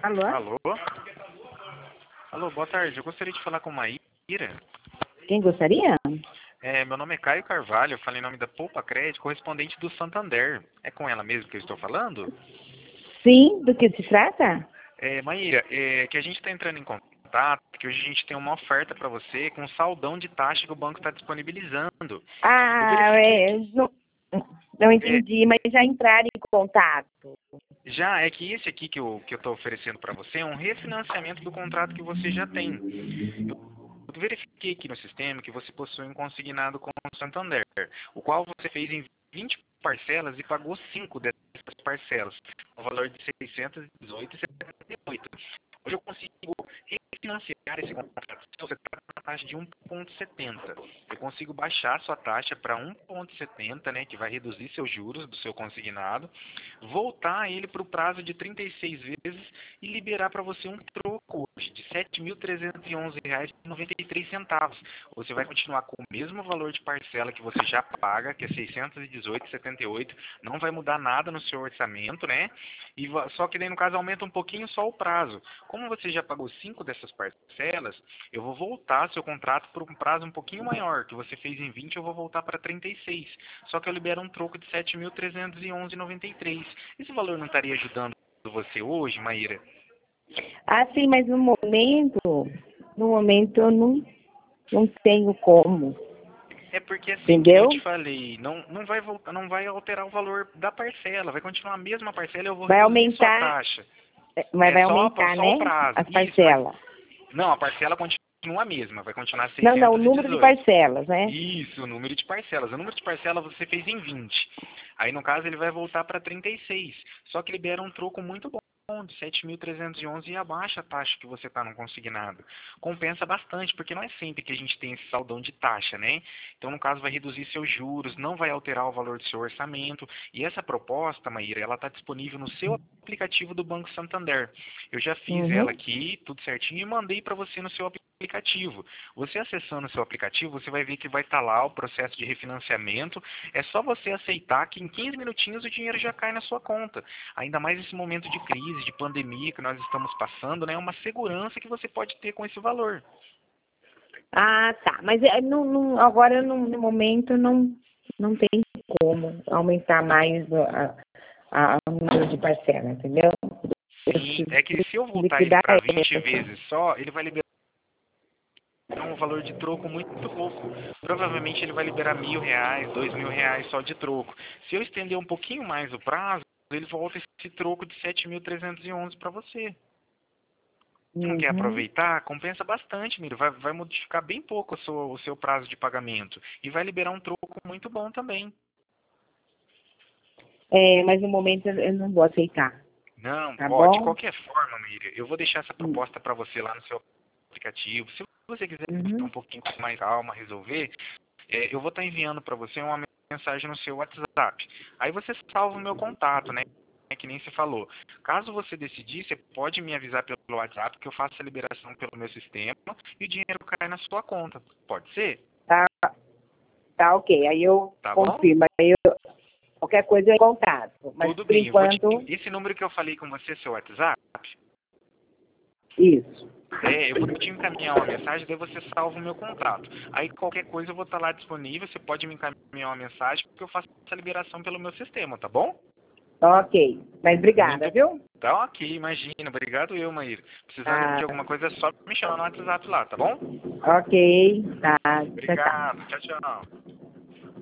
Alô? Alô? Alô, boa tarde. Eu gostaria de falar com Maíra. Quem gostaria? Meu nome é Caio Carvalho, eu falo em nome da Poupa Crédito, correspondente do Santander. É com ela mesmo que eu estou falando? Sim, do que se trata? Maíra, que a gente está entrando em contato, que hoje a gente tem uma oferta para você com um saldão de taxa que o banco está disponibilizando. Eu verifiquei que... Não entendi, mas já entraram em contato. Já é que esse aqui que eu estou oferecendo para você é um refinanciamento do contrato que você já tem. Eu verifiquei aqui no sistema que você possui um consignado com o Santander, o qual você fez em 20 parcelas e pagou 5 dessas parcelas, no valor de R$ 618,78. Hoje eu consigo refinanciar esse contrato. Se você está na taxa de 1,70, eu consigo baixar a sua taxa para 1,70, né, que vai reduzir seus juros do seu consignado, voltar ele para o prazo de 36 vezes e liberar para você um troco hoje de R$ 7.311,93. Você vai continuar com o mesmo valor de parcela que você já paga, que é R$ 618,78, não vai mudar nada no seu orçamento, né? Só que daí no caso aumenta um pouquinho só o prazo. Como você já pagou 5 dessas parcelas, eu vou voltar seu contrato por um prazo um pouquinho maior, que você fez em 20, eu vou voltar para 36. Só que eu libero um troco de R$ 7.311,93. Esse valor não estaria ajudando você hoje, Maíra? Ah, sim, mas no momento eu não tenho como. É porque assim, que nem eu Entendeu? te falei, não vai voltar, não vai alterar o valor da parcela, vai continuar a mesma parcela e eu vou Vai reduzir sua aumentar, taxa. mas vai aumentar, Só o né? prazo. As Isso, vai. parcelas. Não, a parcela continua a mesma, vai continuar Não, o número de 618. parcelas, né? Isso, o número de parcelas. O número de parcelas você fez em 20. Aí, no caso, ele vai voltar para 36. Só que libera um troco muito bom, de 7.311 e abaixa a taxa que você está no consignado. Compensa bastante, porque não é sempre que a gente tem esse saldão de taxa, né? Então, no caso, vai reduzir seus juros, não vai alterar o valor do seu orçamento. E essa proposta, Maíra, ela está disponível no seu aplicativo do Banco Santander. Eu já fiz ela Uhum. aqui, tudo certinho, e mandei para você no seu aplicativo. Você acessando o seu aplicativo, você vai ver que vai estar lá o processo de refinanciamento. É só você aceitar que em 15 minutinhos o dinheiro já cai na sua conta. Ainda mais nesse momento de crise, de pandemia que nós estamos passando, né? É uma segurança que você pode ter com esse valor. Ah, tá. Mas agora, no momento, não tem como aumentar mais o número de parcelas, entendeu? Eu Sim, preciso é que se eu voltar ele liquidar para 20 essa. vezes só, ele vai liberar um valor de troco muito pouco. Provavelmente ele vai liberar R$ 1.000, R$ 2.000 só de troco. Se eu estender um pouquinho mais o prazo, ele volta esse troco de 7.311 para você. Você não quer Uhum. aproveitar? Compensa bastante, Miro. Vai modificar bem pouco o seu prazo de pagamento. E vai liberar um troco muito bom também. Mas no momento eu não vou aceitar, Não, tá ó, de bom? qualquer forma, Miriam, eu vou deixar essa Hum. proposta para você lá no seu aplicativo. Se você quiser ter um Uhum. pouquinho mais calma, resolver, eu vou estar enviando para você uma mensagem no seu WhatsApp. Aí você salva o meu contato, né? É que nem você falou. Caso você decidir, você pode me avisar pelo WhatsApp que eu faço a liberação pelo meu sistema e o dinheiro cai na sua conta. Pode ser? Tá, tá ok. Aí eu Tá bom? confirmo. Qualquer coisa eu contato. Mas Tudo por bem. Eu vou enquanto, esse número que eu falei com você, seu WhatsApp, isso. eu vou te encaminhar uma mensagem, daí você salva o meu contato. Aí qualquer coisa eu vou estar lá disponível, você pode me encaminhar uma mensagem, porque eu faço essa liberação pelo meu sistema, tá bom? Ok. Mas obrigada, Muito viu? tá ok, imagina. Obrigado eu, Maíra. Precisando Tá. de alguma coisa é só me chamar no WhatsApp lá, tá bom? Ok. Tá. Tchau, tchau. Obrigado, tchau, tchau.